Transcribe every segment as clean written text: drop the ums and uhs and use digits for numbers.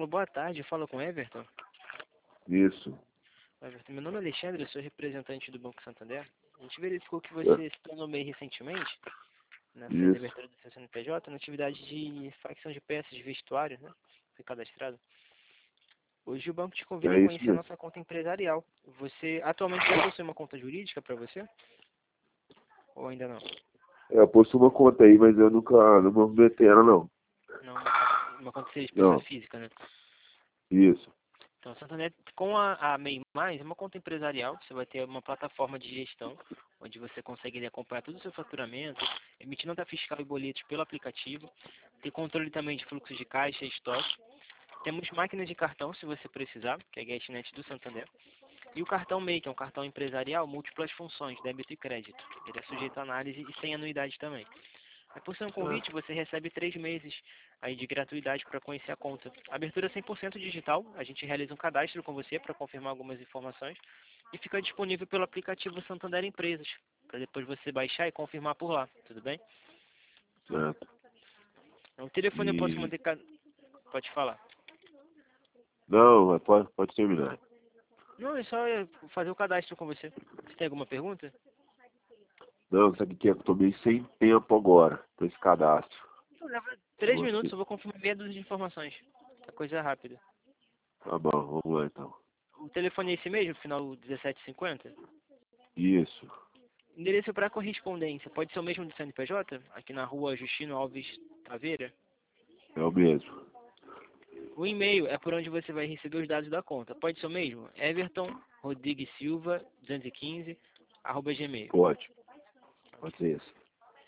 Alô, boa tarde, eu falo com o Everton. Isso. Everton, meu nome é Alexandre, eu sou representante do Banco Santander. A gente verificou que você se tornou MEI recentemente, na fez a Isso. abertura do seu CNPJ, na atividade de facção de peças de vestuário, né? Foi cadastrado. Hoje o banco te convida a É isso conhecer a mesmo. nossa conta empresarial. Você atualmente já possui uma conta jurídica para você? Ou ainda não? Eu possui uma conta aí, mas eu nunca não movimentei ela, não. Não, uma conta seja de pessoa Não. física, né? Isso. Então, a Santander, com a MEI+, é uma conta empresarial, você vai ter uma plataforma de gestão, onde você consegue ali acompanhar todo o seu faturamento, emitir nota fiscal e boletos pelo aplicativo, ter controle também de fluxo de caixa e estoque. Temos máquinas de cartão, se você precisar, que é a GetNet do Santander. E o cartão MEI, que é um cartão empresarial, múltiplas funções, débito e crédito. Ele é sujeito a análise e tem anuidade também. Aí, por ser um convite, você recebe 3 meses aí de gratuidade para conhecer a conta. Abertura 100% digital, a gente realiza um cadastro com você para confirmar algumas informações e fica disponível pelo aplicativo Santander Empresas, para depois você baixar e confirmar por lá, tudo bem? Certo. O telefone eu posso E... manter... Pode falar. Não, mas pode terminar. Não, é só fazer o cadastro com você. Você tem alguma pergunta? Não, sabe o que é que eu tô meio sem tempo agora para esse cadastro. Então, leva 3 minutos, Você. eu vou confirmar meia dúzia de informações. É coisa rápida. Tá bom, vamos lá então. O telefone é esse mesmo, final 1750? Isso. Endereço para correspondência. Pode ser o mesmo do CNPJ? Aqui na rua Justino Alves Taveira? É o mesmo. O e-mail é por onde você vai receber os dados da conta. Pode ser o mesmo? Everton Rodrigues Silva 215 @gmail. Pode. Pode ser isso.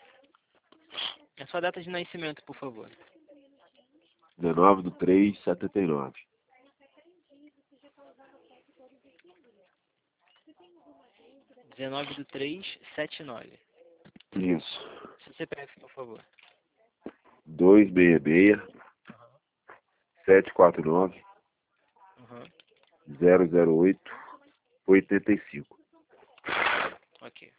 É sua data de nascimento, por favor. 19/3/79. 19/3/79. Isso. Seu CPF, por favor. 266 749 Uhum. 008 85. Ok.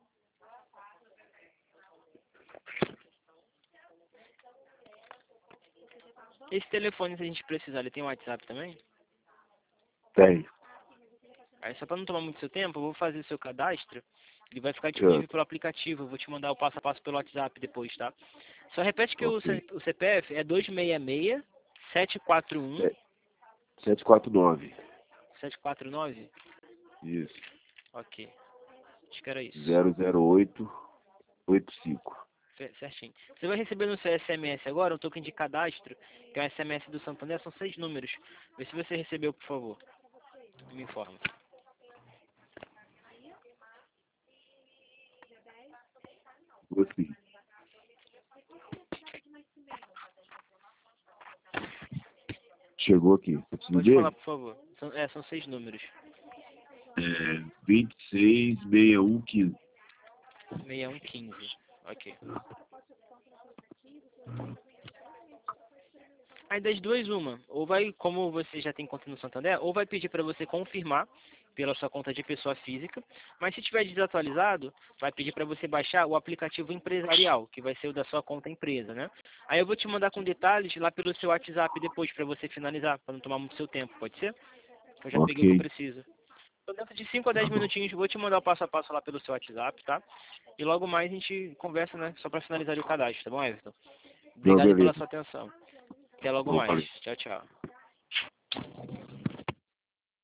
Esse telefone, se a gente precisar, ele tem WhatsApp também? Tem. Aí, só para não tomar muito seu tempo, eu vou fazer o seu cadastro. Ele vai ficar disponível Certo. pelo aplicativo. Eu vou te mandar o passo a passo pelo WhatsApp depois, tá? Só repete que Ok. o CPF é 266 741 749. 749? Isso. Ok. Acho que era isso. 008 85. Certinho. Você vai receber no seu SMS agora um token de cadastro, que é um SMS do Santander, são 6 números. Vê se você recebeu, por favor. Me informa. Assim. Chegou aqui. Você precisa Pode falar, dele? por favor. São 6 números. 26 61 15. 6115. Ok. Aí das duas, uma. Ou vai, como você já tem conta no Santander, ou vai pedir para você confirmar pela sua conta de pessoa física, mas se tiver desatualizado, vai pedir para você baixar o aplicativo empresarial, que vai ser o da sua conta empresa, né? Aí eu vou te mandar com detalhes lá pelo seu WhatsApp depois para você finalizar, para não tomar muito seu tempo, pode ser? Eu já peguei o que eu Ok. preciso. Então dentro de 5 a Tá 10 bom. minutinhos, vou te mandar o passo a passo lá pelo seu WhatsApp, tá? E logo mais a gente conversa, né? Só para finalizar o cadastro, tá bom, Everton? Não, Obrigado pela beleza. sua atenção. Até logo Não, mais. valeu. Tchau, tchau.